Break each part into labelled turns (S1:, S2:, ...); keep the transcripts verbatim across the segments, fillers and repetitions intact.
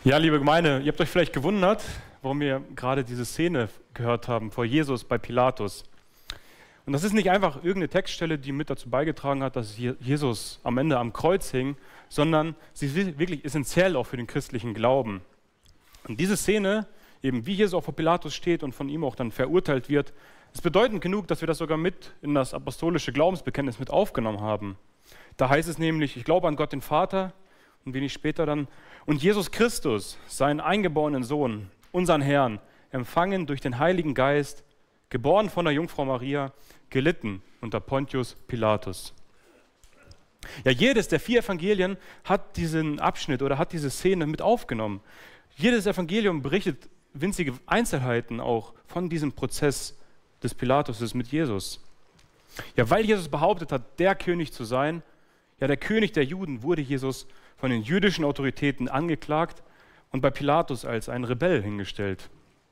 S1: Ja, liebe Gemeinde, ihr habt euch vielleicht gewundert, warum wir gerade diese Szene gehört haben vor Jesus bei Pilatus. Und das ist nicht einfach irgendeine Textstelle, die mit dazu beigetragen hat, dass Jesus am Ende am Kreuz hing, sondern sie ist wirklich essentiell auch für den christlichen Glauben. Und diese Szene, eben wie Jesus auch vor Pilatus steht und von ihm auch dann verurteilt wird, ist bedeutend genug, dass wir das sogar mit in das apostolische Glaubensbekenntnis mit aufgenommen haben. Da heißt es nämlich, ich glaube an Gott den Vater, und wenig später dann, und Jesus Christus, seinen eingeborenen Sohn, unseren Herrn, empfangen durch den Heiligen Geist, geboren von der Jungfrau Maria, gelitten unter Pontius Pilatus. Ja, jedes der vier Evangelien hat diesen Abschnitt oder hat diese Szene mit aufgenommen. Jedes Evangelium berichtet winzige Einzelheiten auch von diesem Prozess des Pilatus mit Jesus. Ja, weil Jesus behauptet hat, der König zu sein, ja, der König der Juden, wurde Jesus von den jüdischen Autoritäten angeklagt und bei Pilatus als ein Rebell hingestellt.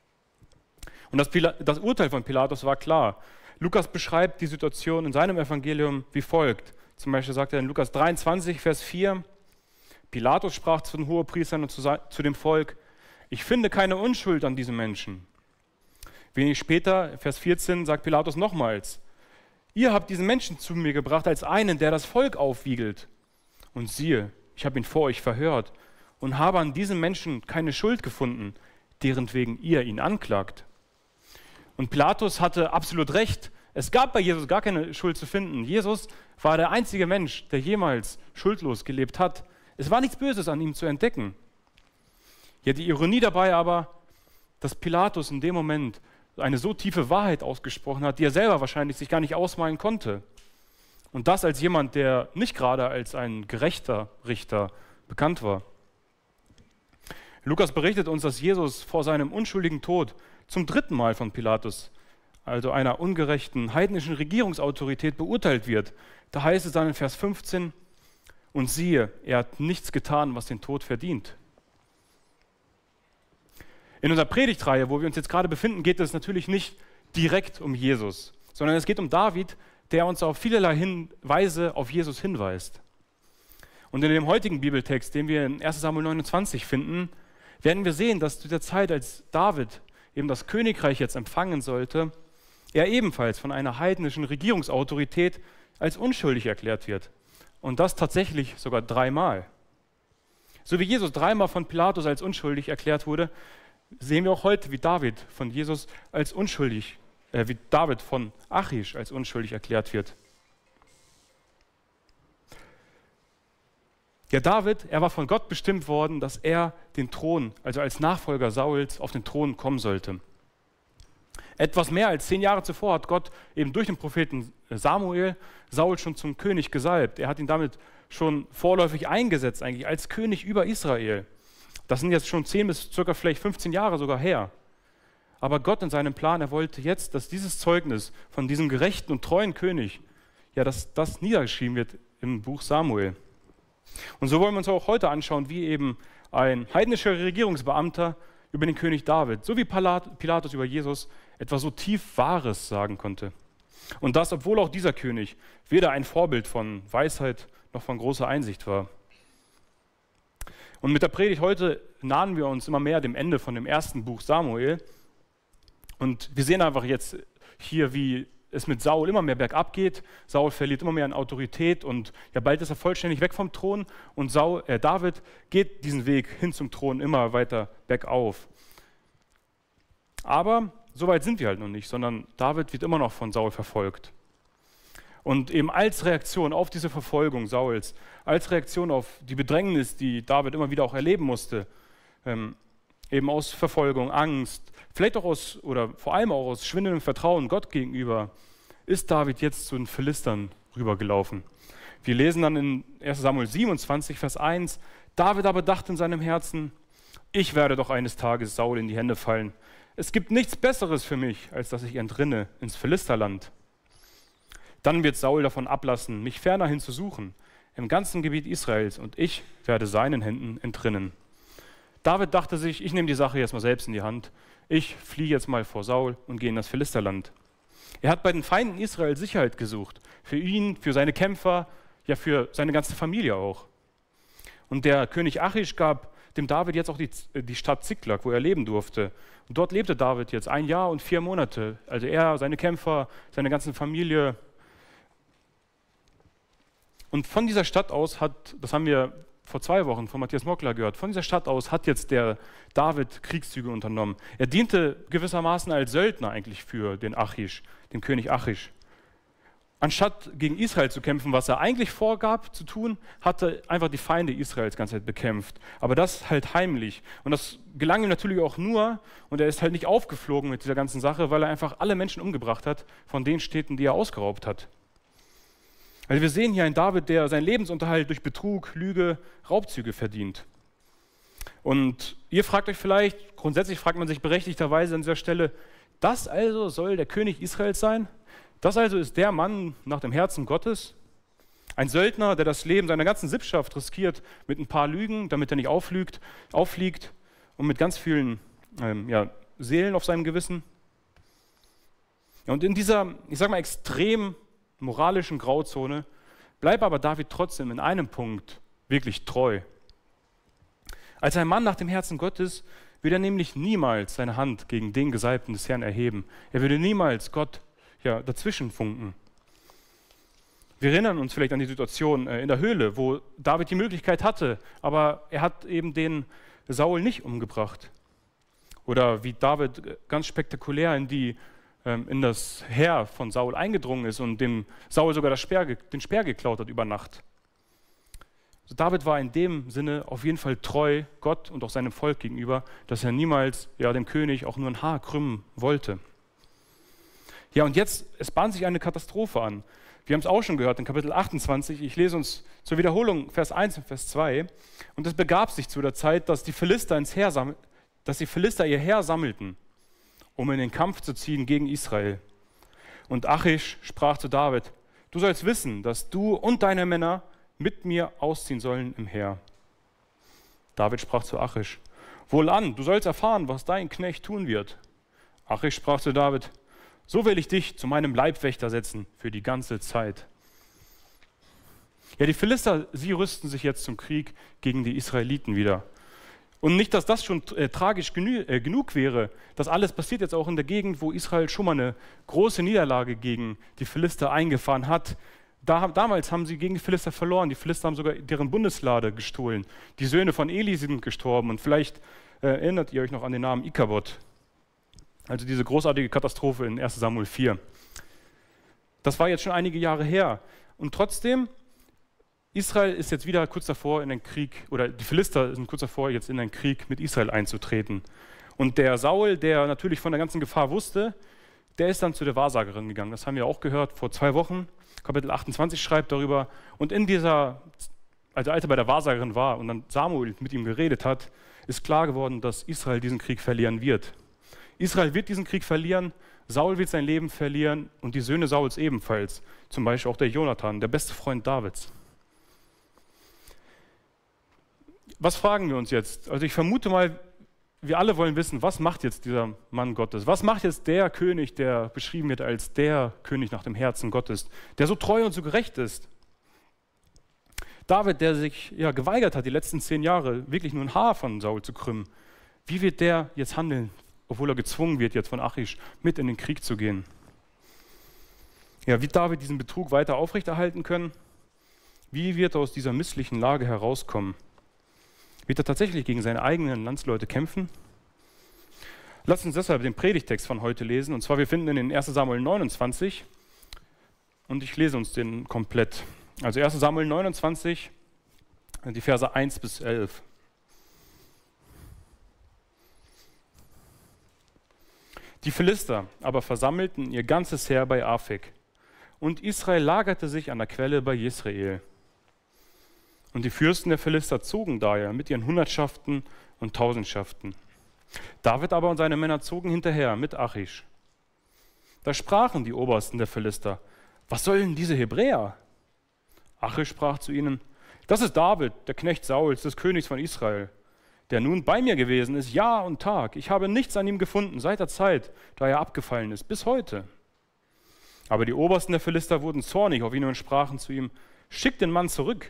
S1: Und das, Pila- das Urteil von Pilatus war klar. Lukas beschreibt die Situation in seinem Evangelium wie folgt. Zum Beispiel sagt er in Lukas dreiundzwanzig, Vers vier, Pilatus sprach zu den Hohepriestern und zu, zu dem Volk, ich finde keine Unschuld an diesem Menschen. Wenig später, Vers vierzehn, sagt Pilatus nochmals, ihr habt diesen Menschen zu mir gebracht als einen, der das Volk aufwiegelt. Und siehe, ich habe ihn vor euch verhört und habe an diesem Menschen keine Schuld gefunden, deren wegen ihr ihn anklagt. Und Pilatus hatte absolut recht. Es gab bei Jesus gar keine Schuld zu finden. Jesus war der einzige Mensch, der jemals schuldlos gelebt hat. Es war nichts Böses an ihm zu entdecken. Ja, die Ironie dabei aber, dass Pilatus in dem Moment eine so tiefe Wahrheit ausgesprochen hat, die er selber wahrscheinlich sich gar nicht ausmalen konnte. Und das als jemand, der nicht gerade als ein gerechter Richter bekannt war. Lukas berichtet uns, dass Jesus vor seinem unschuldigen Tod zum dritten Mal von Pilatus, also einer ungerechten heidnischen Regierungsautorität, beurteilt wird. Da heißt es dann in Vers fünfzehn, und siehe, er hat nichts getan, was den Tod verdient. In unserer Predigtreihe, wo wir uns jetzt gerade befinden, geht es natürlich nicht direkt um Jesus, sondern es geht um David, der uns auf vielerlei Hinweise auf Jesus hinweist. Und in dem heutigen Bibeltext, den wir in erster Samuel neunundzwanzig finden, werden wir sehen, dass zu der Zeit, als David eben das Königreich jetzt empfangen sollte, er ebenfalls von einer heidnischen Regierungsautorität als unschuldig erklärt wird. Und das tatsächlich sogar dreimal. So wie Jesus dreimal von Pilatus als unschuldig erklärt wurde, sehen wir auch heute, wie David von Jesus als unschuldig, äh, wie David von Achish als unschuldig erklärt wird. Ja, David, er war von Gott bestimmt worden, dass er den Thron, also als Nachfolger Sauls, auf den Thron kommen sollte. Etwas mehr als zehn Jahre zuvor hat Gott eben durch den Propheten Samuel Saul schon zum König gesalbt. Er hat ihn damit schon vorläufig eingesetzt, eigentlich als König über Israel. Das sind jetzt schon zehn bis circa vielleicht fünfzehn Jahre sogar her. Aber Gott in seinem Plan, er wollte jetzt, dass dieses Zeugnis von diesem gerechten und treuen König, ja, dass das niedergeschrieben wird im Buch Samuel. Und so wollen wir uns auch heute anschauen, wie eben ein heidnischer Regierungsbeamter über den König David, so wie Pilatus über Jesus, etwas so tief Wahres sagen konnte. Und das, obwohl auch dieser König weder ein Vorbild von Weisheit noch von großer Einsicht war. Und mit der Predigt heute nahen wir uns immer mehr dem Ende von dem ersten Buch Samuel. Und wir sehen einfach jetzt hier, wie es mit Saul immer mehr bergab geht. Saul verliert immer mehr an Autorität und ja, bald ist er vollständig weg vom Thron. Und Saul, äh, David geht diesen Weg hin zum Thron immer weiter bergauf. Aber so weit sind wir halt noch nicht, sondern David wird immer noch von Saul verfolgt. Und eben als Reaktion auf diese Verfolgung Sauls, als Reaktion auf die Bedrängnis, die David immer wieder auch erleben musste, ähm, eben aus Verfolgung, Angst, vielleicht auch aus, oder vor allem auch aus schwindendem Vertrauen Gott gegenüber, ist David jetzt zu den Philistern rübergelaufen. Wir lesen dann in erster Samuel siebenundzwanzig, Vers eins, David aber dachte in seinem Herzen, ich werde doch eines Tages Saul in die Hände fallen. Es gibt nichts Besseres für mich, als dass ich entrinne ins Philisterland. Dann wird Saul davon ablassen, mich fernerhin zu suchen, im ganzen Gebiet Israels, und ich werde seinen Händen entrinnen. David dachte sich, ich nehme die Sache jetzt mal selbst in die Hand. Ich fliehe jetzt mal vor Saul und gehe in das Philisterland. Er hat bei den Feinden Israel Sicherheit gesucht. Für ihn, für seine Kämpfer, ja für seine ganze Familie auch. Und der König Achish gab dem David jetzt auch die, die Stadt Ziklag, wo er leben durfte. Und dort lebte David jetzt ein Jahr und vier Monate. Also er, seine Kämpfer, seine ganze Familie. Und von dieser Stadt aus hat, das haben wir vor zwei Wochen von Matthias Mockler gehört, von dieser Stadt aus hat jetzt der David Kriegszüge unternommen. Er diente gewissermaßen als Söldner eigentlich für den Achish, den König Achish. Anstatt gegen Israel zu kämpfen, was er eigentlich vorgab zu tun, hat er einfach die Feinde Israels die ganze Zeit bekämpft. Aber das halt heimlich. Und das gelang ihm natürlich auch nur, und er ist halt nicht aufgeflogen mit dieser ganzen Sache, weil er einfach alle Menschen umgebracht hat von den Städten, die er ausgeraubt hat. Also wir sehen hier einen David, der seinen Lebensunterhalt durch Betrug, Lüge, Raubzüge verdient. Und ihr fragt euch vielleicht, grundsätzlich fragt man sich berechtigterweise an dieser Stelle, das also soll der König Israels sein? Das also ist der Mann nach dem Herzen Gottes? Ein Söldner, der das Leben seiner ganzen Sippschaft riskiert mit ein paar Lügen, damit er nicht auflügt, auffliegt und mit ganz vielen ähm, ja, Seelen auf seinem Gewissen. Ja, und in dieser, ich sag mal, extrem moralischen Grauzone bleibt aber David trotzdem in einem Punkt wirklich treu. Als ein Mann nach dem Herzen Gottes wird er nämlich niemals seine Hand gegen den Gesalbten des Herrn erheben. Er würde niemals Gott ja, dazwischen funken. Wir erinnern uns vielleicht an die Situation äh, in der Höhle, wo David die Möglichkeit hatte, aber er hat eben den Saul nicht umgebracht. Oder wie David ganz spektakulär in, die, ähm, in das Heer von Saul eingedrungen ist und dem Saul sogar das Speer, den Speer geklaut hat über Nacht. Also David war in dem Sinne auf jeden Fall treu Gott und auch seinem Volk gegenüber, dass er niemals ja, dem König auch nur ein Haar krümmen wollte. Ja, und jetzt, es bahnt sich eine Katastrophe an. Wir haben es auch schon gehört in Kapitel achtundzwanzig. Ich lese uns zur Wiederholung Vers eins und Vers zwei. Und es begab sich zu der Zeit, dass die Philister, ins Heer sammel- dass die Philister ihr Heer sammelten, um in den Kampf zu ziehen gegen Israel. Und Achish sprach zu David, du sollst wissen, dass du und deine Männer mit mir ausziehen sollen im Heer. David sprach zu Achish, wohlan, du sollst erfahren, was dein Knecht tun wird. Achish sprach zu David, so will ich dich zu meinem Leibwächter setzen für die ganze Zeit. Ja, die Philister, sie rüsten sich jetzt zum Krieg gegen die Israeliten wieder. Und nicht, dass das schon äh, tragisch genü äh, genug wäre. Das alles passiert jetzt auch in der Gegend, wo Israel schon mal eine große Niederlage gegen die Philister eingefahren hat. Da, damals haben sie gegen die Philister verloren. Die Philister haben sogar deren Bundeslade gestohlen. Die Söhne von Eli sind gestorben. Und vielleicht äh, erinnert ihr euch noch an den Namen Ikabod. Also diese großartige Katastrophe in erster Samuel vier. Das war jetzt schon einige Jahre her. Und trotzdem, Israel ist jetzt wieder kurz davor in den Krieg, oder die Philister sind kurz davor, jetzt in den Krieg mit Israel einzutreten. Und der Saul, der natürlich von der ganzen Gefahr wusste, der ist dann zu der Wahrsagerin gegangen. Das haben wir auch gehört vor zwei Wochen. Kapitel achtundzwanzig schreibt darüber. Und in dieser, als er bei der Wahrsagerin war und dann Samuel mit ihm geredet hat, ist klar geworden, dass Israel diesen Krieg verlieren wird. Israel wird diesen Krieg verlieren, Saul wird sein Leben verlieren und die Söhne Sauls ebenfalls. Zum Beispiel auch der Jonathan, der beste Freund Davids. Was fragen wir uns jetzt? Also ich vermute mal, wir alle wollen wissen, was macht jetzt dieser Mann Gottes? Was macht jetzt der König, der beschrieben wird als der König nach dem Herzen Gottes, der so treu und so gerecht ist? David, der sich ja geweigert hat, die letzten zehn Jahre wirklich nur ein Haar von Saul zu krümmen. Wie wird der jetzt handeln, obwohl er gezwungen wird, jetzt von Achish mit in den Krieg zu gehen? Ja, wird David diesen Betrug weiter aufrechterhalten können? Wie wird er aus dieser misslichen Lage herauskommen? Wird er tatsächlich gegen seine eigenen Landsleute kämpfen? Lasst uns deshalb den Predigtext von heute lesen. Und zwar, wir finden ihn in erster Samuel neunundzwanzig. Und ich lese uns den komplett. Also erster Samuel neunundzwanzig, die Verse eins bis elf. Die Philister aber versammelten ihr ganzes Heer bei Aphek. Und Israel lagerte sich an der Quelle bei Jesreel. Und die Fürsten der Philister zogen daher mit ihren Hundertschaften und Tausendschaften. David aber und seine Männer zogen hinterher mit Achish. Da sprachen die Obersten der Philister, was sollen diese Hebräer? Achish sprach zu ihnen, das ist David, der Knecht Sauls, des Königs von Israel, der nun bei mir gewesen ist, Jahr und Tag. Ich habe nichts an ihm gefunden seit der Zeit, da er abgefallen ist, bis heute. Aber die Obersten der Philister wurden zornig auf ihn und sprachen zu ihm, schick den Mann zurück,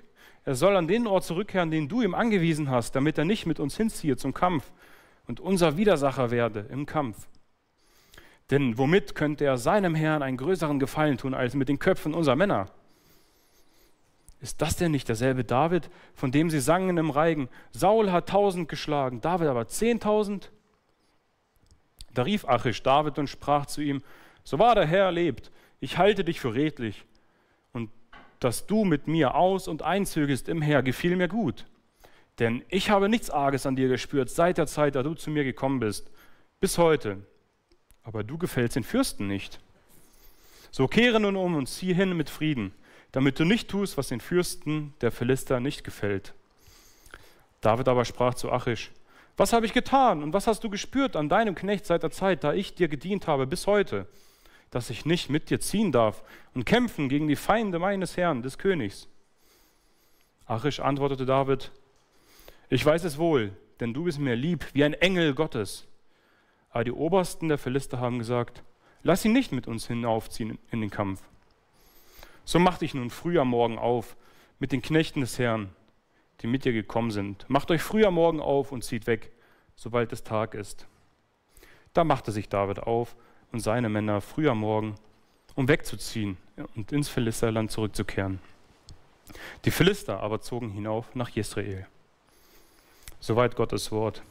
S1: er soll an den Ort zurückkehren, den du ihm angewiesen hast, damit er nicht mit uns hinziehe zum Kampf und unser Widersacher werde im Kampf. Denn womit könnte er seinem Herrn einen größeren Gefallen tun, als mit den Köpfen unserer Männer? Ist das denn nicht derselbe David, von dem sie sangen im Reigen, Saul hat tausend geschlagen, David aber zehntausend? Da rief Achish David und sprach zu ihm, so wahr der Herr lebt, ich halte dich für redlich, und dass du mit mir aus- und einzögest im Heer, gefiel mir gut. Denn ich habe nichts Arges an dir gespürt, seit der Zeit, da du zu mir gekommen bist, bis heute. Aber du gefällst den Fürsten nicht. So kehre nun um und zieh hin mit Frieden, damit du nicht tust, was den Fürsten der Philister nicht gefällt. David aber sprach zu Achish, was habe ich getan und was hast du gespürt an deinem Knecht seit der Zeit, da ich dir gedient habe bis heute, dass ich nicht mit dir ziehen darf und kämpfen gegen die Feinde meines Herrn, des Königs? Achish antwortete David, ich weiß es wohl, denn du bist mir lieb wie ein Engel Gottes. Aber die Obersten der Philister haben gesagt, lass ihn nicht mit uns hinaufziehen in den Kampf. So mach dich nun früh am Morgen auf mit den Knechten des Herrn, die mit dir gekommen sind. Macht euch früh am Morgen auf und zieht weg, sobald es Tag ist. Da machte sich David auf und seine Männer früh am Morgen, um wegzuziehen und ins Philisterland zurückzukehren. Die Philister aber zogen hinauf nach Jesreel. Soweit Gottes Wort.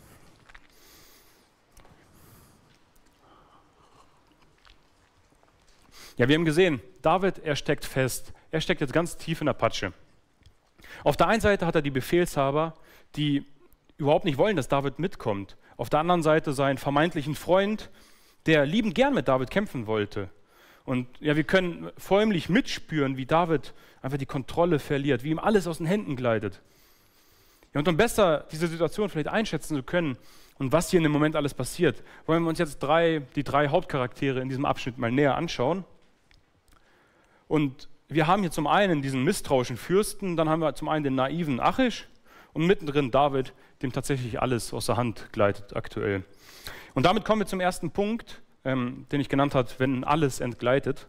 S1: Ja, wir haben gesehen, David, er steckt fest. Er steckt jetzt ganz tief in der Patsche. Auf der einen Seite hat er die Befehlshaber, die überhaupt nicht wollen, dass David mitkommt. Auf der anderen Seite seinen vermeintlichen Freund, der liebend gern mit David kämpfen wollte. Und ja, wir können förmlich mitspüren, wie David einfach die Kontrolle verliert, wie ihm alles aus den Händen gleitet. Ja, und um besser diese Situation vielleicht einschätzen zu können und was hier in dem Moment alles passiert, wollen wir uns jetzt drei, die drei Hauptcharaktere in diesem Abschnitt mal näher anschauen. Und wir haben hier zum einen diesen misstrauischen Fürsten, dann haben wir zum einen den naiven Achish und mittendrin David, dem tatsächlich alles aus der Hand gleitet aktuell. Und damit kommen wir zum ersten Punkt, ähm, den ich genannt habe, wenn alles entgleitet.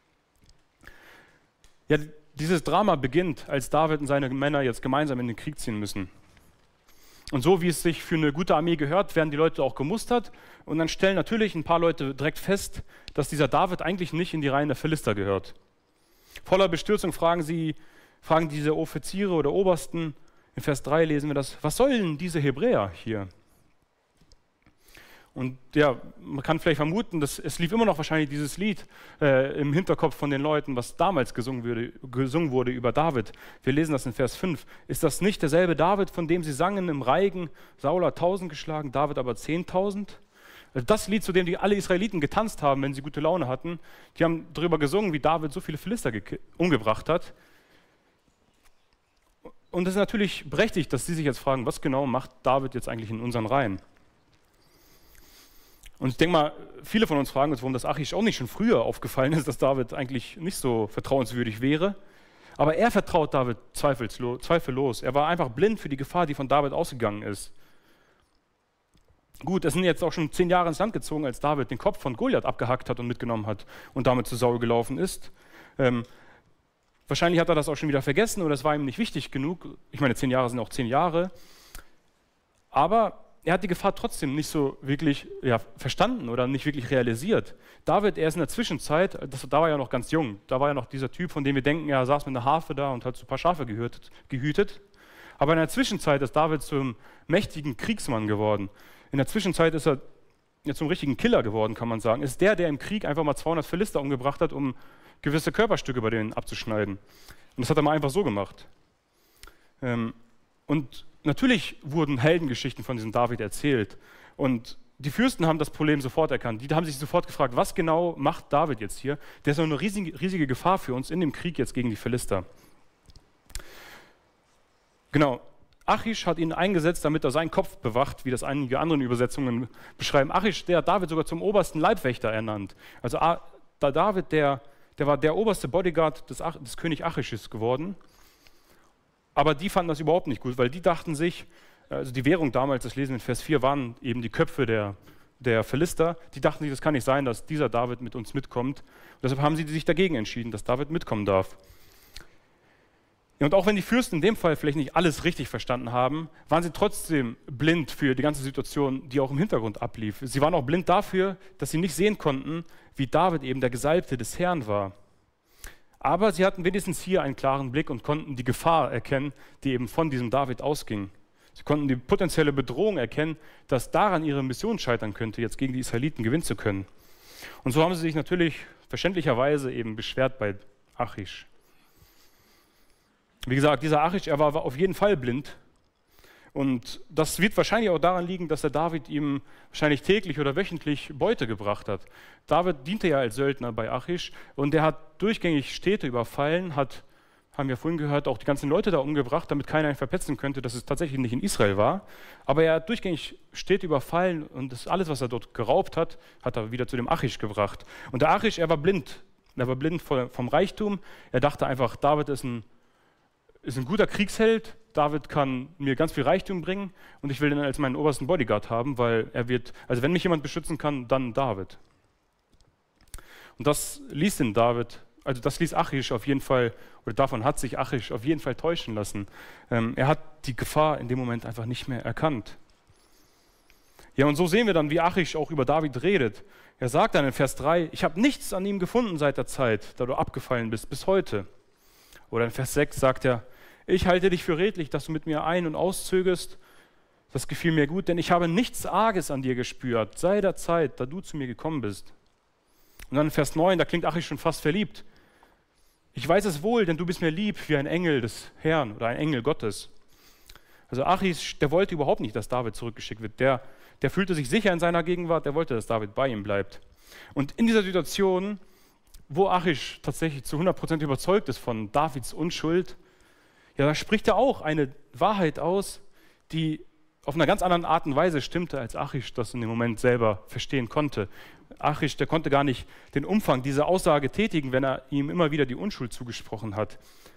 S1: Ja, dieses Drama beginnt, als David und seine Männer jetzt gemeinsam in den Krieg ziehen müssen. Und so wie es sich für eine gute Armee gehört, werden die Leute auch gemustert und dann stellen natürlich ein paar Leute direkt fest, dass dieser David eigentlich nicht in die Reihen der Philister gehört. Voller Bestürzung fragen sie, fragen diese Offiziere oder Obersten, in Vers drei lesen wir das, was sollen diese Hebräer hier? Und ja, man kann vielleicht vermuten, dass es lief immer noch wahrscheinlich dieses Lied äh, im Hinterkopf von den Leuten, was damals gesungen wurde, gesungen wurde über David. Wir lesen das in Vers fünf. Ist das nicht derselbe David, von dem sie sangen im Reigen, Saul hat tausend geschlagen, David aber zehntausend? Also das Lied, zu dem die alle Israeliten getanzt haben, wenn sie gute Laune hatten, die haben darüber gesungen, wie David so viele Philister umgebracht hat. Und es ist natürlich berechtigt, dass sie sich jetzt fragen, was genau macht David jetzt eigentlich in unseren Reihen? Und ich denke mal, viele von uns fragen uns, warum das Achish auch nicht schon früher aufgefallen ist, dass David eigentlich nicht so vertrauenswürdig wäre. Aber er vertraut David zweifellos. Er war einfach blind für die Gefahr, die von David ausgegangen ist. Gut, es sind jetzt auch schon zehn Jahre ins Land gezogen, als David den Kopf von Goliath abgehackt hat und mitgenommen hat und damit zu Saul gelaufen ist. Ähm, wahrscheinlich hat er das auch schon wieder vergessen oder es war ihm nicht wichtig genug. Ich meine, zehn Jahre sind auch zehn Jahre. Aber er hat die Gefahr trotzdem nicht so wirklich ja, verstanden oder nicht wirklich realisiert. David, er ist in der Zwischenzeit, das, da war er ja noch ganz jung, da war ja noch dieser Typ, von dem wir denken, er saß mit einer Harfe da und hat so ein paar Schafe gehütet, gehütet. Aber in der Zwischenzeit ist David zum mächtigen Kriegsmann geworden. In der Zwischenzeit ist er ja, zum richtigen Killer geworden, kann man sagen. Ist der, der im Krieg einfach mal zweihundert Philister umgebracht hat, um gewisse Körperstücke bei denen abzuschneiden. Und das hat er mal einfach so gemacht. Ähm, und natürlich wurden Heldengeschichten von diesem David erzählt und die Fürsten haben das Problem sofort erkannt. Die haben sich sofort gefragt, was genau macht David jetzt hier? Der ist doch eine riesige, riesige Gefahr für uns in dem Krieg jetzt gegen die Philister. Genau, Achish hat ihn eingesetzt, damit er seinen Kopf bewacht, wie das einige andere Übersetzungen beschreiben. Achish, der hat David sogar zum obersten Leibwächter ernannt. Also da David, der, der war der oberste Bodyguard des, des König Achishes geworden. Aber die fanden das überhaupt nicht gut, weil die dachten sich, also die Währung damals, das lesen wir in Vers vier, waren eben die Köpfe der, der Philister. Die dachten sich, das kann nicht sein, dass dieser David mit uns mitkommt. Und deshalb haben sie sich dagegen entschieden, dass David mitkommen darf. Ja, und auch wenn die Fürsten in dem Fall vielleicht nicht alles richtig verstanden haben, waren sie trotzdem blind für die ganze Situation, die auch im Hintergrund ablief. Sie waren auch blind dafür, dass sie nicht sehen konnten, wie David eben der Gesalbte des Herrn war. Aber sie hatten wenigstens hier einen klaren Blick und konnten die Gefahr erkennen, die eben von diesem David ausging. Sie konnten die potenzielle Bedrohung erkennen, dass daran ihre Mission scheitern könnte, jetzt gegen die Israeliten gewinnen zu können. Und so haben sie sich natürlich verständlicherweise eben beschwert bei Achish. Wie gesagt, dieser Achish, er war auf jeden Fall blind. Und das wird wahrscheinlich auch daran liegen, dass der David ihm wahrscheinlich täglich oder wöchentlich Beute gebracht hat. David diente ja als Söldner bei Achish und der hat durchgängig Städte überfallen, hat, haben wir vorhin gehört, auch die ganzen Leute da umgebracht, damit keiner ihn verpetzen könnte, dass es tatsächlich nicht in Israel war. Aber er hat durchgängig Städte überfallen und das alles, was er dort geraubt hat, hat er wieder zu dem Achish gebracht. Und der Achish, er war blind. Er war blind vom Reichtum. Er dachte einfach, David ist ein, ist ein guter Kriegsheld. David kann mir ganz viel Reichtum bringen und ich will ihn als meinen obersten Bodyguard haben, weil er wird, also wenn mich jemand beschützen kann, dann David. Und das ließ den David, also das ließ Achish auf jeden Fall, oder davon hat sich Achish auf jeden Fall täuschen lassen. Ähm, er hat die Gefahr in dem Moment einfach nicht mehr erkannt. Ja, und so sehen wir dann, wie Achish auch über David redet. Er sagt dann in Vers drei, ich habe nichts an ihm gefunden seit der Zeit, da du abgefallen bist, bis heute. Oder in Vers sechs sagt er, ich halte dich für redlich, dass du mit mir ein- und auszögest. Das gefiel mir gut, denn ich habe nichts Arges an dir gespürt, seit der Zeit, da du zu mir gekommen bist. Und dann in Vers neun, da klingt Achish schon fast verliebt. Ich weiß es wohl, denn du bist mir lieb wie ein Engel des Herrn oder ein Engel Gottes. Also Achish, der wollte überhaupt nicht, dass David zurückgeschickt wird. Der, der fühlte sich sicher in seiner Gegenwart, der wollte, dass David bei ihm bleibt. Und in dieser Situation, wo Achish tatsächlich zu hundert Prozent überzeugt ist von Davids Unschuld, ja, da spricht er auch eine Wahrheit aus, die auf einer ganz anderen Art und Weise stimmte, als Achish das in dem Moment selber verstehen konnte. Achish, der konnte gar nicht den Umfang dieser Aussage tätigen, wenn er ihm immer wieder die Unschuld zugesprochen hat.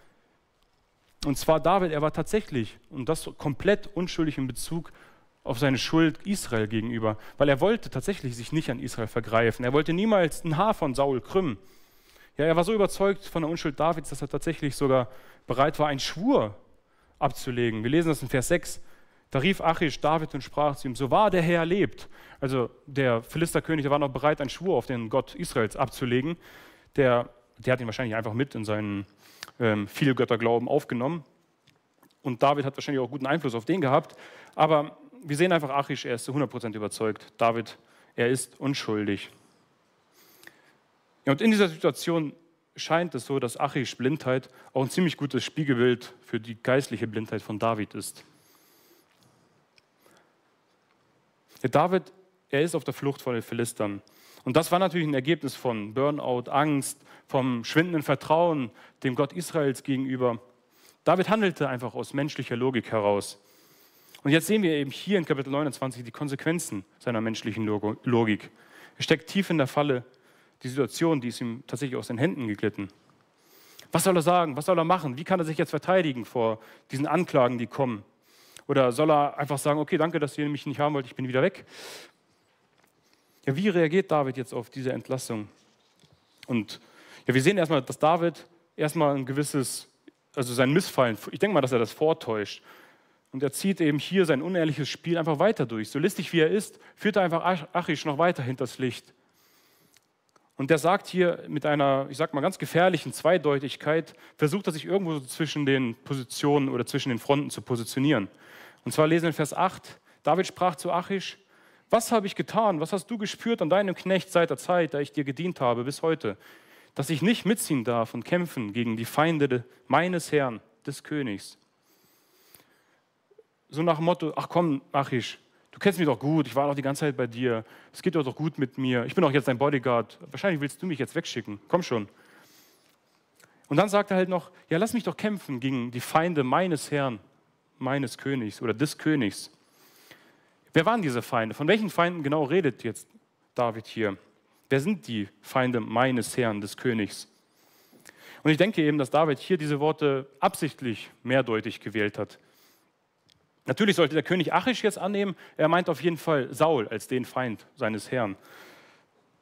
S1: Und zwar David, er war tatsächlich, und das komplett unschuldig in Bezug auf seine Schuld Israel gegenüber, weil er wollte tatsächlich sich nicht an Israel vergreifen. Er wollte niemals ein Haar von Saul krümmen. Ja, er war so überzeugt von der Unschuld Davids, dass er tatsächlich sogar bereit war, einen Schwur abzulegen. Wir lesen das in Vers sechs. Da rief Achish David und sprach zu ihm, so wahr der Herr lebt. Also der Philisterkönig, der war noch bereit, einen Schwur auf den Gott Israels abzulegen. Der, der hat ihn wahrscheinlich einfach mit in seinen ähm, Vielgötterglauben aufgenommen. Und David hat wahrscheinlich auch guten Einfluss auf den gehabt. Aber wir sehen einfach, Achish, er ist zu hundert Prozent überzeugt. David, er ist unschuldig. Ja, und in dieser Situation scheint es so, dass Achish Blindheit auch ein ziemlich gutes Spiegelbild für die geistliche Blindheit von David ist. Der David, er ist auf der Flucht vor den Philistern. Und das war natürlich ein Ergebnis von Burnout, Angst, vom schwindenden Vertrauen dem Gott Israels gegenüber. David handelte einfach aus menschlicher Logik heraus. Und jetzt sehen wir eben hier in Kapitel neunundzwanzig die Konsequenzen seiner menschlichen Logik. Er steckt tief in der Falle. Die Situation, die ist ihm tatsächlich aus den Händen geglitten. Was soll er sagen? Was soll er machen? Wie kann er sich jetzt verteidigen vor diesen Anklagen, die kommen? Oder soll er einfach sagen, okay, danke, dass ihr mich nicht haben wollt, ich bin wieder weg? Ja, wie reagiert David jetzt auf diese Entlassung? Und ja, wir sehen erstmal, dass David erstmal ein gewisses, also sein Missfallen, ich denke mal, dass er das vortäuscht. Und er zieht eben hier sein unehrliches Spiel einfach weiter durch. So listig wie er ist, führt er einfach Achish noch weiter hinters Licht. Und der sagt hier mit einer, ich sag mal, ganz gefährlichen Zweideutigkeit, versucht er sich irgendwo so zwischen den Positionen oder zwischen den Fronten zu positionieren. Und zwar lesen wir in Vers acht, David sprach zu Achish, was habe ich getan, was hast du gespürt an deinem Knecht seit der Zeit, da ich dir gedient habe bis heute, dass ich nicht mitziehen darf und kämpfen gegen die Feinde meines Herrn, des Königs. So nach dem Motto, ach komm Achish, du kennst mich doch gut, ich war doch die ganze Zeit bei dir, es geht doch, doch gut mit mir, ich bin doch jetzt dein Bodyguard, wahrscheinlich willst du mich jetzt wegschicken, komm schon. Und dann sagt er halt noch, ja lass mich doch kämpfen gegen die Feinde meines Herrn, meines Königs oder des Königs. Wer waren diese Feinde? Von welchen Feinden genau redet jetzt David hier? Wer sind die Feinde meines Herrn, des Königs? Und ich denke eben, dass David hier diese Worte absichtlich mehrdeutig gewählt hat. Natürlich sollte der König Achish jetzt annehmen, er meint auf jeden Fall Saul als den Feind seines Herrn.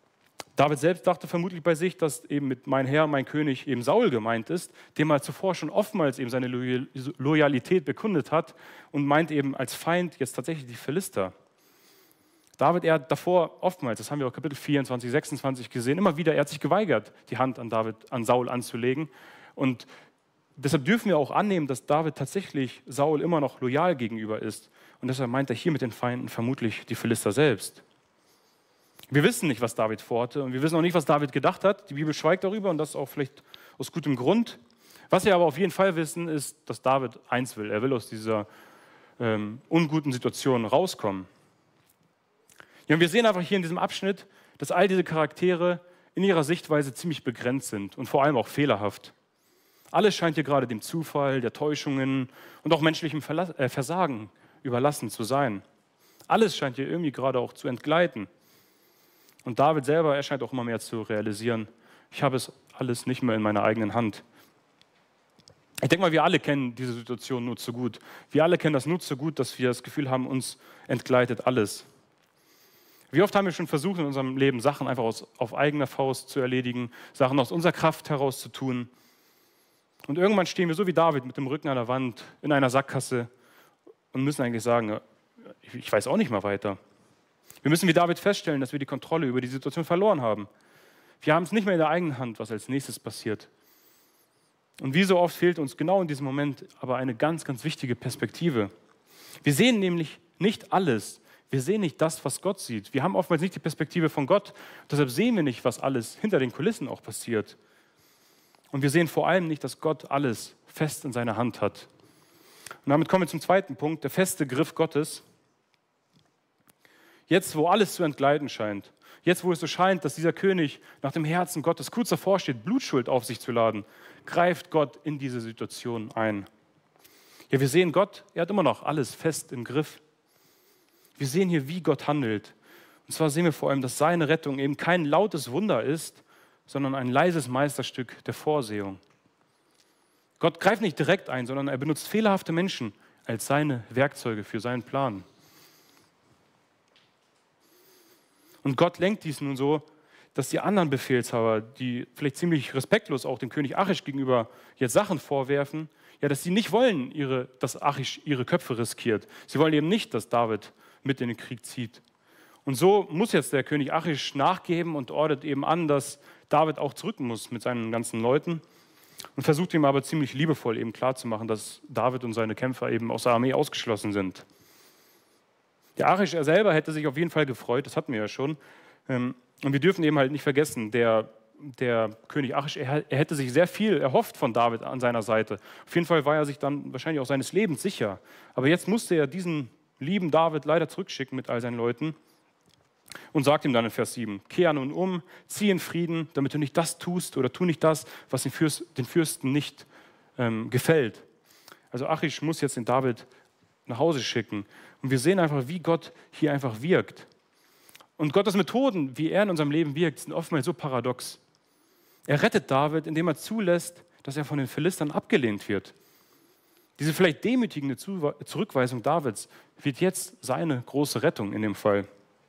S1: David selbst dachte vermutlich bei sich, dass eben mit mein Herr, mein König eben Saul gemeint ist, dem er zuvor schon oftmals eben seine Loyalität bekundet hat und meint eben als Feind jetzt tatsächlich die Philister. David, er hat davor oftmals, das haben wir auch Kapitel vierundzwanzig, sechsundzwanzig gesehen, immer wieder, er hat sich geweigert, die Hand an David, an Saul anzulegen. Und deshalb dürfen wir auch annehmen, dass David tatsächlich Saul immer noch loyal gegenüber ist. Und deshalb meint er hier mit den Feinden vermutlich die Philister selbst. Wir wissen nicht, was David vorhatte und wir wissen auch nicht, was David gedacht hat. Die Bibel schweigt darüber und das auch vielleicht aus gutem Grund. Was wir aber auf jeden Fall wissen, ist, dass David eins will. Er will aus dieser ähm, unguten Situation rauskommen. Ja, und wir sehen einfach hier in diesem Abschnitt, dass all diese Charaktere in ihrer Sichtweise ziemlich begrenzt sind und vor allem auch fehlerhaft. Alles scheint hier gerade dem Zufall, der Täuschungen und auch menschlichem Verla- äh, Versagen überlassen zu sein. Alles scheint hier irgendwie gerade auch zu entgleiten. Und David selber, er scheint auch immer mehr zu realisieren, ich habe es alles nicht mehr in meiner eigenen Hand. Ich denke mal, wir alle kennen diese Situation nur zu gut. Wir alle kennen das nur zu gut, dass wir das Gefühl haben, uns entgleitet alles. Wie oft haben wir schon versucht, in unserem Leben Sachen einfach aus, auf eigener Faust zu erledigen, Sachen aus unserer Kraft heraus zu tun. Und irgendwann stehen wir so wie David mit dem Rücken an der Wand in einer Sackgasse und müssen eigentlich sagen, ich weiß auch nicht mehr weiter. Wir müssen wie David feststellen, dass wir die Kontrolle über die Situation verloren haben. Wir haben es nicht mehr in der eigenen Hand, was als nächstes passiert. Und wie so oft fehlt uns genau in diesem Moment aber eine ganz, ganz wichtige Perspektive. Wir sehen nämlich nicht alles. Wir sehen nicht das, was Gott sieht. Wir haben oftmals nicht die Perspektive von Gott. Deshalb sehen wir nicht, was alles hinter den Kulissen auch passiert. Und wir sehen vor allem nicht, dass Gott alles fest in seiner Hand hat. Und damit kommen wir zum zweiten Punkt, der feste Griff Gottes. Jetzt, wo alles zu entgleiten scheint, jetzt, wo es so scheint, dass dieser König nach dem Herzen Gottes kurz davor steht, Blutschuld auf sich zu laden, greift Gott in diese Situation ein. Ja, wir sehen Gott, er hat immer noch alles fest im Griff. Wir sehen hier, wie Gott handelt. Und zwar sehen wir vor allem, dass seine Rettung eben kein lautes Wunder ist, sondern ein leises Meisterstück der Vorsehung. Gott greift nicht direkt ein, sondern er benutzt fehlerhafte Menschen als seine Werkzeuge für seinen Plan. Und Gott lenkt dies nun so, dass die anderen Befehlshaber, die vielleicht ziemlich respektlos auch dem König Achish gegenüber jetzt Sachen vorwerfen, ja, dass sie nicht wollen, ihre, dass Achish ihre Köpfe riskiert. Sie wollen eben nicht, dass David mit in den Krieg zieht. Und so muss jetzt der König Achish nachgeben und ordnet eben an, dass David auch zurück muss mit seinen ganzen Leuten und versucht ihm aber ziemlich liebevoll eben klarzumachen, dass David und seine Kämpfer eben aus der Armee ausgeschlossen sind. Der Achish er selber hätte sich auf jeden Fall gefreut, das hatten wir ja schon. Und wir dürfen eben halt nicht vergessen, der, der König Achish, er, er hätte sich sehr viel erhofft von David an seiner Seite. Auf jeden Fall war er sich dann wahrscheinlich auch seines Lebens sicher. Aber jetzt musste er diesen lieben David leider zurückschicken mit all seinen Leuten und sagt ihm dann in Vers sieben, kehr nun um, zieh in Frieden, damit du nicht das tust oder tu nicht das, was den Fürsten, den Fürsten nicht ähm, gefällt. Also Achish muss jetzt den David nach Hause schicken. Und wir sehen einfach, wie Gott hier einfach wirkt. Und Gottes Methoden, wie er in unserem Leben wirkt, sind oftmals so paradox. Er rettet David, indem er zulässt, dass er von den Philistern abgelehnt wird. Diese vielleicht demütigende Zurückweisung Davids wird jetzt seine große Rettung in dem Fall.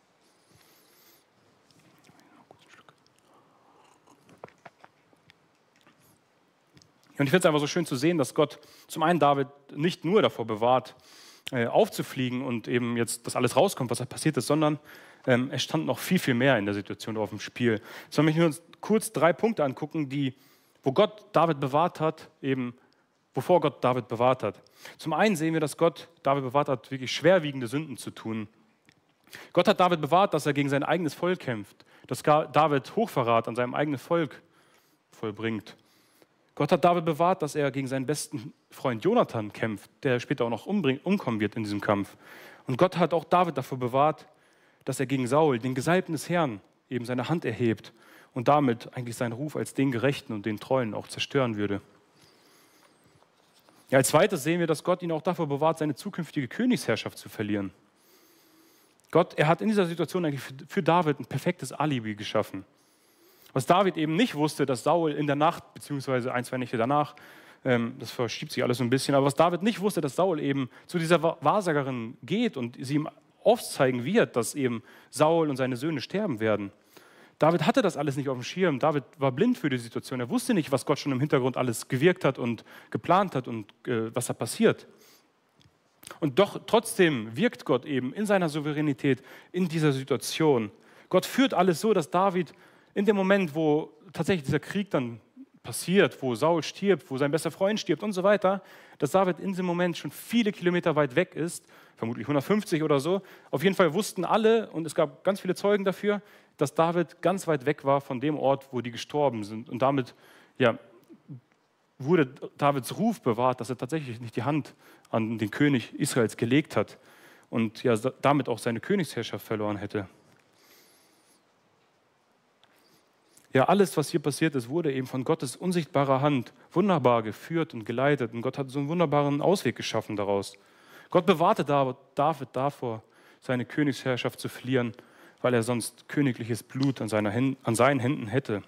S1: Und ich finde es einfach so schön zu sehen, dass Gott zum einen David nicht nur davor bewahrt, äh, aufzufliegen und eben jetzt, dass alles rauskommt, was da passiert ist, sondern ähm, es stand noch viel, viel mehr in der Situation auf dem Spiel. Sollen wir uns kurz drei Punkte angucken, die, wo Gott David bewahrt hat, eben wovor Gott David bewahrt hat. Zum einen sehen wir, dass Gott David bewahrt hat, wirklich schwerwiegende Sünden zu tun. Gott hat David bewahrt, dass er gegen sein eigenes Volk kämpft, dass David Hochverrat an seinem eigenen Volk vollbringt. Gott hat David bewahrt, dass er gegen seinen besten Freund Jonathan kämpft, der später auch noch umbringt, umkommen wird in diesem Kampf. Und Gott hat auch David davor bewahrt, dass er gegen Saul, den Gesalbten des Herrn, eben seine Hand erhebt und damit eigentlich seinen Ruf als den Gerechten und den Treuen auch zerstören würde. Ja, als zweites sehen wir, dass Gott ihn auch davor bewahrt, seine zukünftige Königsherrschaft zu verlieren. Gott, er hat in dieser Situation eigentlich für David ein perfektes Alibi geschaffen. Was David eben nicht wusste, dass Saul in der Nacht, beziehungsweise ein, zwei Nächte danach, ähm, das verschiebt sich alles so ein bisschen, aber was David nicht wusste, dass Saul eben zu dieser Wahrsagerin geht und sie ihm aufzeigen wird, dass eben Saul und seine Söhne sterben werden. David hatte das alles nicht auf dem Schirm. David war blind für die Situation. Er wusste nicht, was Gott schon im Hintergrund alles gewirkt hat und geplant hat und äh, was da passiert. Und doch trotzdem wirkt Gott eben in seiner Souveränität in dieser Situation. Gott führt alles so, dass David in dem Moment, wo tatsächlich dieser Krieg dann passiert, wo Saul stirbt, wo sein bester Freund stirbt und so weiter, dass David in diesem Moment schon viele Kilometer weit weg ist, vermutlich hundertfünfzig oder so. Auf jeden Fall wussten alle, und es gab ganz viele Zeugen dafür, dass David ganz weit weg war von dem Ort, wo die gestorben sind. Und damit ja, wurde Davids Ruf bewahrt, dass er tatsächlich nicht die Hand an den König Israels gelegt hat und ja, damit auch seine Königsherrschaft verloren hätte. Ja, alles, was hier passiert ist, wurde eben von Gottes unsichtbarer Hand wunderbar geführt und geleitet. Und Gott hat so einen wunderbaren Ausweg geschaffen daraus. Gott bewahrte David davor, seine Königsherrschaft zu verlieren, weil er sonst königliches Blut an, seiner, an seinen Händen hätte.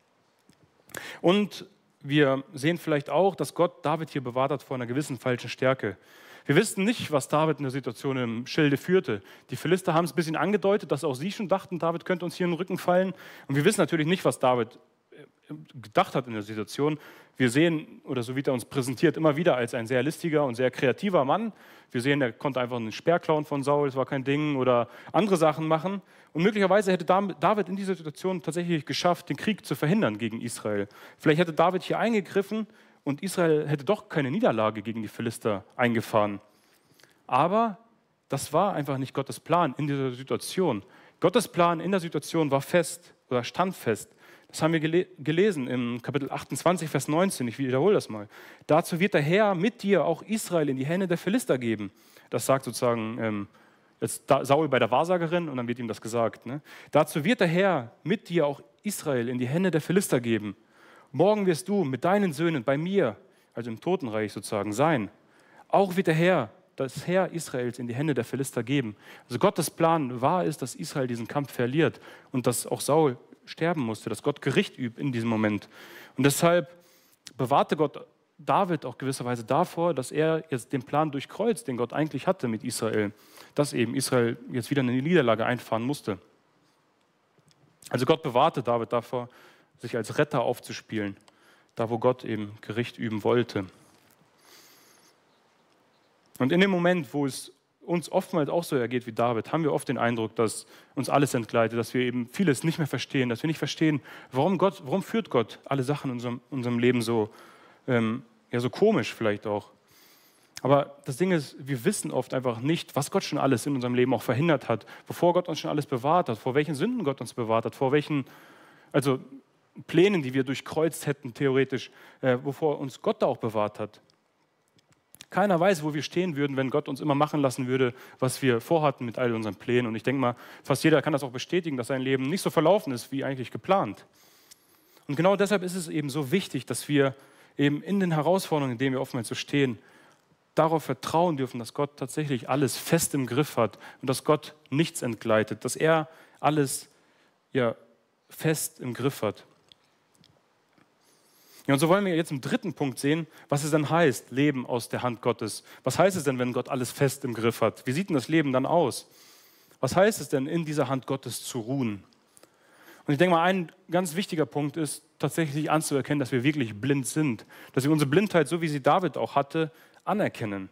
S1: Und wir sehen vielleicht auch, dass Gott David hier bewahrt hat vor einer gewissen falschen Stärke. Wir wissen nicht, was David in der Situation im Schilde führte. Die Philister haben es ein bisschen angedeutet, dass auch sie schon dachten, David könnte uns hier in den Rücken fallen. Und wir wissen natürlich nicht, was David gedacht hat in der Situation. Wir sehen, oder so wie er uns präsentiert, immer wieder als ein sehr listiger und sehr kreativer Mann. Wir sehen, er konnte einfach einen Speer klauen von Saul, das war kein Ding, oder andere Sachen machen. Und möglicherweise hätte David in dieser Situation tatsächlich geschafft, den Krieg zu verhindern gegen Israel. Vielleicht hätte David hier eingegriffen und Israel hätte doch keine Niederlage gegen die Philister eingefahren. Aber das war einfach nicht Gottes Plan in dieser Situation. Gottes Plan in der Situation war fest oder stand fest. Das haben wir gele- gelesen im Kapitel achtundzwanzig, Vers neunzehn. Ich wiederhole das mal. Dazu wird der Herr mit dir auch Israel in die Hände der Philister geben. Das sagt sozusagen ähm, jetzt Saul bei der Wahrsagerin und dann wird ihm das gesagt. Ne? Dazu wird der Herr mit dir auch Israel in die Hände der Philister geben. Morgen wirst du mit deinen Söhnen bei mir, also im Totenreich sozusagen, sein. Auch wird der Herr, das Heer Israels, in die Hände der Philister geben. Also Gottes Plan war es, dass Israel diesen Kampf verliert und dass auch Saul sterben musste, dass Gott Gericht übt in diesem Moment. Und deshalb bewahrte Gott David auch gewisserweise davor, dass er jetzt den Plan durchkreuzt, den Gott eigentlich hatte mit Israel, dass eben Israel jetzt wieder eine Niederlage einfahren musste. Also Gott bewahrte David davor, sich als Retter aufzuspielen, da wo Gott eben Gericht üben wollte. Und in dem Moment, wo es uns oftmals auch so ergeht wie David, haben wir oft den Eindruck, dass uns alles entgleitet, dass wir eben vieles nicht mehr verstehen, dass wir nicht verstehen, warum Gott, warum führt Gott alle Sachen in unserem, unserem Leben so, ähm, ja, so komisch vielleicht auch. Aber das Ding ist, wir wissen oft einfach nicht, was Gott schon alles in unserem Leben auch verhindert hat, bevor Gott uns schon alles bewahrt hat, vor welchen Sünden Gott uns bewahrt hat, vor welchen, also Plänen, die wir durchkreuzt hätten, theoretisch, äh, wovor uns Gott da auch bewahrt hat. Keiner weiß, wo wir stehen würden, wenn Gott uns immer machen lassen würde, was wir vorhatten mit all unseren Plänen. Und ich denke mal, fast jeder kann das auch bestätigen, dass sein Leben nicht so verlaufen ist, wie eigentlich geplant. Und genau deshalb ist es eben so wichtig, dass wir eben in den Herausforderungen, in denen wir oftmals so stehen, darauf vertrauen dürfen, dass Gott tatsächlich alles fest im Griff hat und dass Gott nichts entgleitet, dass er alles ja, fest im Griff hat. Ja, und so wollen wir jetzt im dritten Punkt sehen, was es dann heißt, Leben aus der Hand Gottes. Was heißt es denn, wenn Gott alles fest im Griff hat? Wie sieht denn das Leben dann aus? Was heißt es denn, in dieser Hand Gottes zu ruhen? Und ich denke mal, ein ganz wichtiger Punkt ist, tatsächlich anzuerkennen, dass wir wirklich blind sind. Dass wir unsere Blindheit, so wie sie David auch hatte, anerkennen.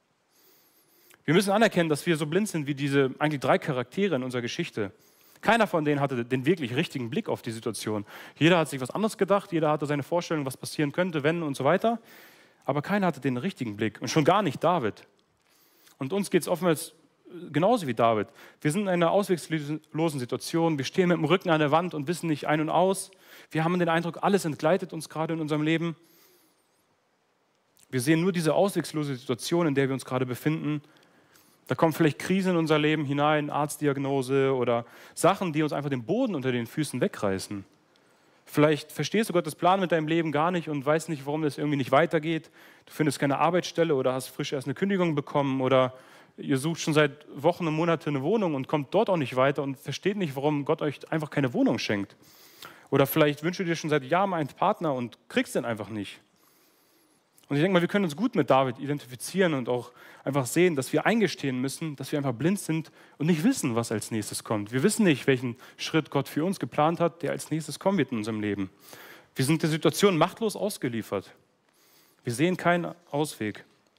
S1: Wir müssen anerkennen, dass wir so blind sind wie diese eigentlich drei Charaktere in unserer Geschichte. Keiner von denen hatte den wirklich richtigen Blick auf die Situation. Jeder hat sich was anderes gedacht, jeder hatte seine Vorstellung, was passieren könnte, wenn und so weiter. Aber keiner hatte den richtigen Blick und schon gar nicht David. Und uns geht es oftmals genauso wie David. Wir sind in einer ausweglosen Situation, wir stehen mit dem Rücken an der Wand und wissen nicht ein und aus. Wir haben den Eindruck, alles entgleitet uns gerade in unserem Leben. Wir sehen nur diese auswegslose Situation, in der wir uns gerade befinden. Da kommen vielleicht Krisen in unser Leben hinein, Arztdiagnose oder Sachen, die uns einfach den Boden unter den Füßen wegreißen. Vielleicht verstehst du Gottes Plan mit deinem Leben gar nicht und weißt nicht, warum das irgendwie nicht weitergeht. Du findest keine Arbeitsstelle oder hast frisch erst eine Kündigung bekommen oder ihr sucht schon seit Wochen und Monaten eine Wohnung und kommt dort auch nicht weiter und versteht nicht, warum Gott euch einfach keine Wohnung schenkt. Oder vielleicht wünschst du dir schon seit Jahren einen Partner und kriegst den einfach nicht. Und ich denke mal, wir können uns gut mit David identifizieren und auch einfach sehen, dass wir eingestehen müssen, dass wir einfach blind sind und nicht wissen, was als nächstes kommt. Wir wissen nicht, welchen Schritt Gott für uns geplant hat, der als nächstes kommen wird in unserem Leben. Wir sind der Situation machtlos ausgeliefert. Wir sehen keinen Ausweg.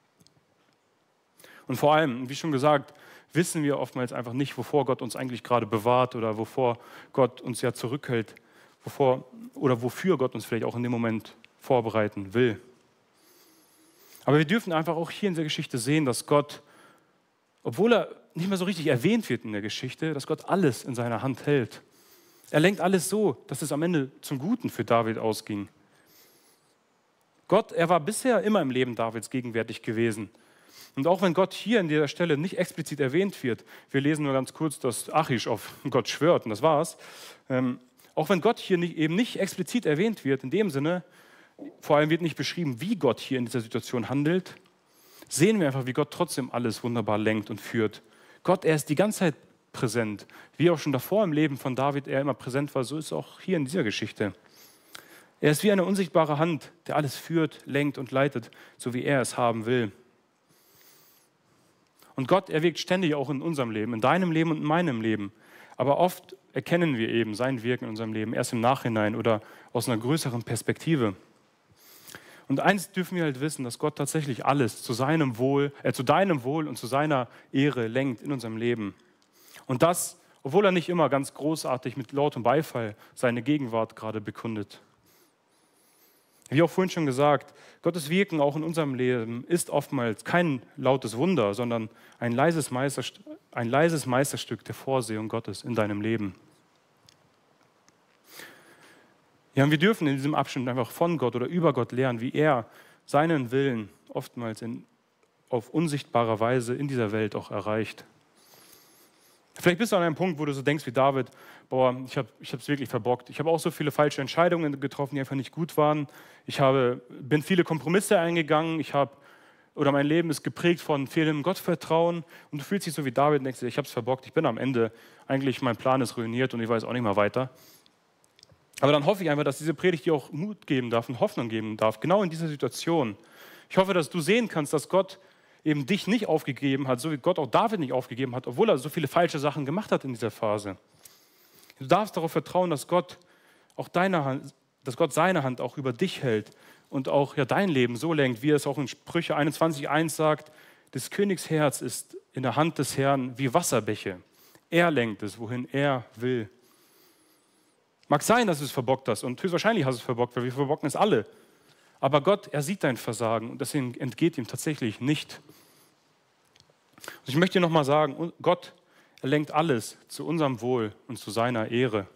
S1: Und vor allem, wie schon gesagt, wissen wir oftmals einfach nicht, wovor Gott uns eigentlich gerade bewahrt oder wovor Gott uns ja zurückhält, wovor oder wofür Gott uns vielleicht auch in dem Moment vorbereiten will. Aber wir dürfen einfach auch hier in der Geschichte sehen, dass Gott, obwohl er nicht mehr so richtig erwähnt wird in der Geschichte, dass Gott alles in seiner Hand hält. Er lenkt alles so, dass es am Ende zum Guten für David ausging. Gott, er war bisher immer im Leben Davids gegenwärtig gewesen. Und auch wenn Gott hier an dieser Stelle nicht explizit erwähnt wird, wir lesen nur ganz kurz, dass Achish auf Gott schwört und das war's. Ähm, auch wenn Gott hier nicht, eben nicht explizit erwähnt wird, in dem Sinne, vor allem wird nicht beschrieben, wie Gott hier in dieser Situation handelt, sehen wir einfach, wie Gott trotzdem alles wunderbar lenkt und führt. Gott, er ist die ganze Zeit präsent. Wie auch schon davor im Leben von David er immer präsent war, so ist es auch hier in dieser Geschichte. Er ist wie eine unsichtbare Hand, der alles führt, lenkt und leitet, so wie er es haben will. Und Gott, er wirkt ständig auch in unserem Leben, in deinem Leben und in meinem Leben. Aber oft erkennen wir eben sein Wirken in unserem Leben erst im Nachhinein oder aus einer größeren Perspektive. Und eins dürfen wir halt wissen, dass Gott tatsächlich alles zu seinem Wohl, äh, zu deinem Wohl und zu seiner Ehre lenkt in unserem Leben. Und das, obwohl er nicht immer ganz großartig mit lautem Beifall seine Gegenwart gerade bekundet. Wie auch vorhin schon gesagt, Gottes Wirken auch in unserem Leben ist oftmals kein lautes Wunder, sondern ein leises Meisterstück, ein leises Meisterstück der Vorsehung Gottes in deinem Leben. Ja, und wir dürfen in diesem Abschnitt einfach von Gott oder über Gott lernen, wie er seinen Willen oftmals in, auf unsichtbare Weise in dieser Welt auch erreicht. Vielleicht bist du an einem Punkt, wo du so denkst wie David, boah, ich habe es wirklich verbockt. Ich habe auch so viele falsche Entscheidungen getroffen, die einfach nicht gut waren. Ich habe, bin viele Kompromisse eingegangen. Ich habe, oder mein Leben ist geprägt von fehlendem Gottvertrauen. Und du fühlst dich so wie David und denkst dir, ich habe es verbockt. Ich bin am Ende, eigentlich mein Plan ist ruiniert und ich weiß auch nicht mehr weiter. Aber dann hoffe ich einfach, dass diese Predigt dir auch Mut geben darf und Hoffnung geben darf, genau in dieser Situation. Ich hoffe, dass du sehen kannst, dass Gott eben dich nicht aufgegeben hat, so wie Gott auch David nicht aufgegeben hat, obwohl er so viele falsche Sachen gemacht hat in dieser Phase. Du darfst darauf vertrauen, dass Gott auch deine Hand, dass Gott seine Hand auch über dich hält und auch ja, dein Leben so lenkt, wie er es auch in Sprüche einundzwanzig eins sagt, des Königs Herz ist in der Hand des Herrn wie Wasserbäche. Er lenkt es, wohin er will. Mag sein, dass du es verbockt hast und höchstwahrscheinlich hast du es verbockt, weil wir verbocken es alle. Aber Gott, er sieht dein Versagen und deswegen entgeht ihm tatsächlich nicht. Und ich möchte dir nochmal sagen, Gott, er lenkt alles zu unserem Wohl und zu seiner Ehre.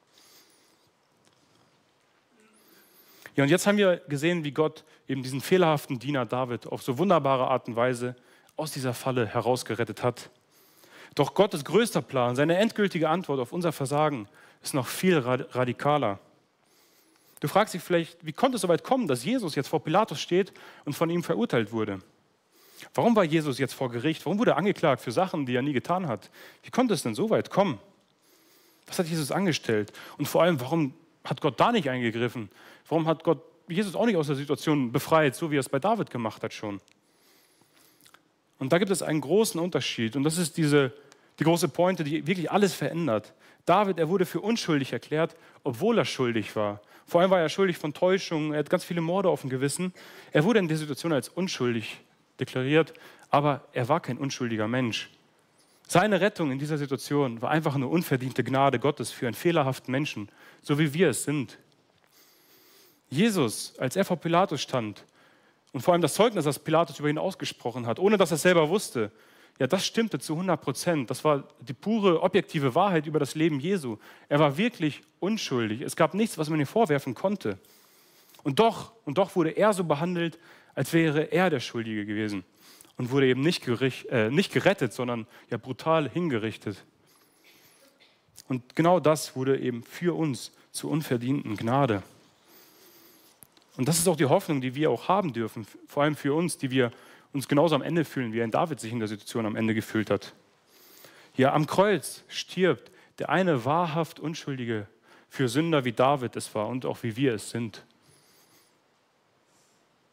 S1: Ja, und jetzt haben wir gesehen, wie Gott eben diesen fehlerhaften Diener David auf so wunderbare Art und Weise aus dieser Falle herausgerettet hat. Doch Gottes größter Plan, seine endgültige Antwort auf unser Versagen, ist noch viel radikaler. Du fragst dich vielleicht, wie konnte es so weit kommen, dass Jesus jetzt vor Pilatus steht und von ihm verurteilt wurde? Warum war Jesus jetzt vor Gericht? Warum wurde er angeklagt für Sachen, die er nie getan hat? Wie konnte es denn so weit kommen? Was hat Jesus angestellt? Und vor allem, warum hat Gott da nicht eingegriffen? Warum hat Gott Jesus auch nicht aus der Situation befreit, so wie er es bei David gemacht hat schon? Und da gibt es einen großen Unterschied. Und das ist diese, die große Pointe, die wirklich alles verändert. David, er wurde für unschuldig erklärt, obwohl er schuldig war. Vor allem war er schuldig von Täuschung, er hat ganz viele Morde auf dem Gewissen. Er wurde in der Situation als unschuldig deklariert, aber er war kein unschuldiger Mensch. Seine Rettung in dieser Situation war einfach eine unverdiente Gnade Gottes für einen fehlerhaften Menschen, so wie wir es sind. Jesus, als er vor Pilatus stand und vor allem das Zeugnis, das Pilatus über ihn ausgesprochen hat, ohne dass er es selber wusste, ja, das stimmte zu hundert Prozent. Das war die pure, objektive Wahrheit über das Leben Jesu. Er war wirklich unschuldig. Es gab nichts, was man ihm vorwerfen konnte. Und doch, und doch wurde er so behandelt, als wäre er der Schuldige gewesen und wurde eben nicht, gericht, äh, nicht gerettet, sondern ja, brutal hingerichtet. Und genau das wurde eben für uns zur unverdienten Gnade. Und das ist auch die Hoffnung, die wir auch haben dürfen, vor allem für uns, die wir uns genauso am Ende fühlen, wie ein David sich in der Situation am Ende gefühlt hat. Ja, am Kreuz stirbt der eine wahrhaft Unschuldige für Sünder, wie David es war und auch wie wir es sind.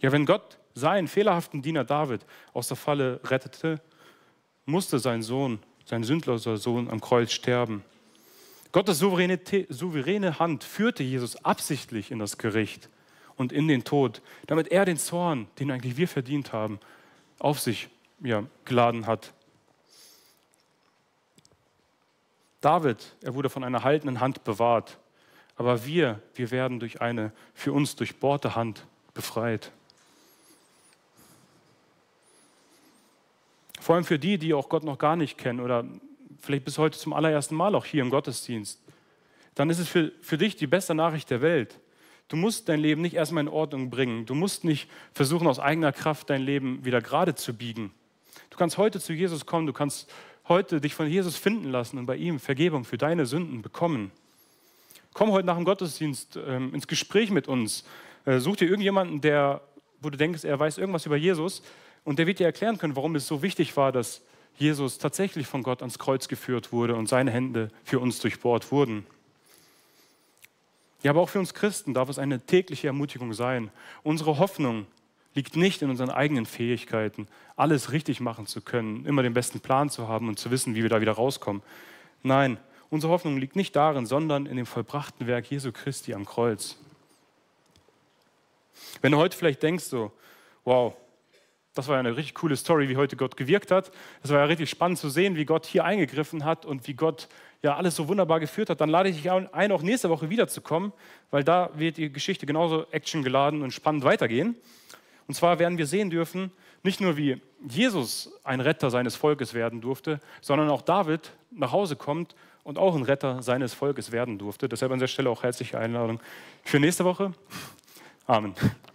S1: Ja, wenn Gott seinen fehlerhaften Diener David aus der Falle rettete, musste sein Sohn, sein sündloser Sohn am Kreuz sterben. Gottes souveräne, souveräne Hand führte Jesus absichtlich in das Gericht und in den Tod, damit er den Zorn, den eigentlich wir verdient haben, auf sich ja, geladen hat. David, er wurde von einer haltenden Hand bewahrt, aber wir, wir werden durch eine für uns durchbohrte Hand befreit. Vor allem für die, die auch Gott noch gar nicht kennen oder vielleicht bis heute zum allerersten Mal auch hier im Gottesdienst, dann ist es für, für dich die beste Nachricht der Welt. Du musst dein Leben nicht erstmal in Ordnung bringen. Du musst nicht versuchen, aus eigener Kraft dein Leben wieder gerade zu biegen. Du kannst heute zu Jesus kommen, du kannst heute dich von Jesus finden lassen und bei ihm Vergebung für deine Sünden bekommen. Komm heute nach dem Gottesdienst ähm, ins Gespräch mit uns. Äh, such dir irgendjemanden, der, wo du denkst, er weiß irgendwas über Jesus und der wird dir erklären können, warum es so wichtig war, dass Jesus tatsächlich von Gott ans Kreuz geführt wurde und seine Hände für uns durchbohrt wurden. Ja, aber auch für uns Christen darf es eine tägliche Ermutigung sein. Unsere Hoffnung liegt nicht in unseren eigenen Fähigkeiten, alles richtig machen zu können, immer den besten Plan zu haben und zu wissen, wie wir da wieder rauskommen. Nein, unsere Hoffnung liegt nicht darin, sondern in dem vollbrachten Werk Jesu Christi am Kreuz. Wenn du heute vielleicht denkst so, wow, das war ja eine richtig coole Story, wie heute Gott gewirkt hat. Es war ja richtig spannend zu sehen, wie Gott hier eingegriffen hat und wie Gott ja alles so wunderbar geführt hat. Dann lade ich dich ein, auch nächste Woche wiederzukommen, weil da wird die Geschichte genauso actiongeladen und spannend weitergehen. Und zwar werden wir sehen dürfen, nicht nur wie Jesus ein Retter seines Volkes werden durfte, sondern auch David nach Hause kommt und auch ein Retter seines Volkes werden durfte. Deshalb an der Stelle auch herzliche Einladung für nächste Woche. Amen.